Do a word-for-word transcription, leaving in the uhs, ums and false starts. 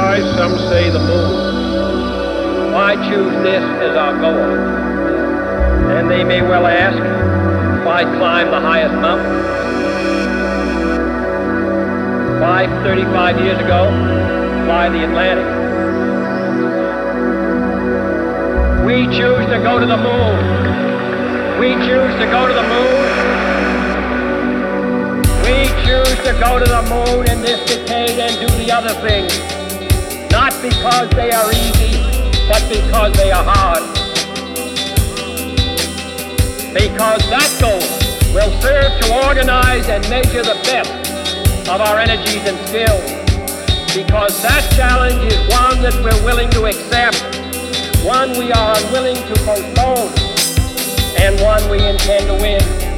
Why, some say the moon. Why choose this as our goal? And they may well ask, why climb the highest mountain? Why, thirty-five years ago, fly the Atlantic? We choose to go to the moon. We choose to go to the moon. We choose to go to the moon in this decade and do the other things. Not because they are easy, but because they are hard. Because that goal will serve to organize and measure the best of our energies and skills. Because that challenge is one that we're willing to accept, one we are unwilling to postpone, and one we intend to win.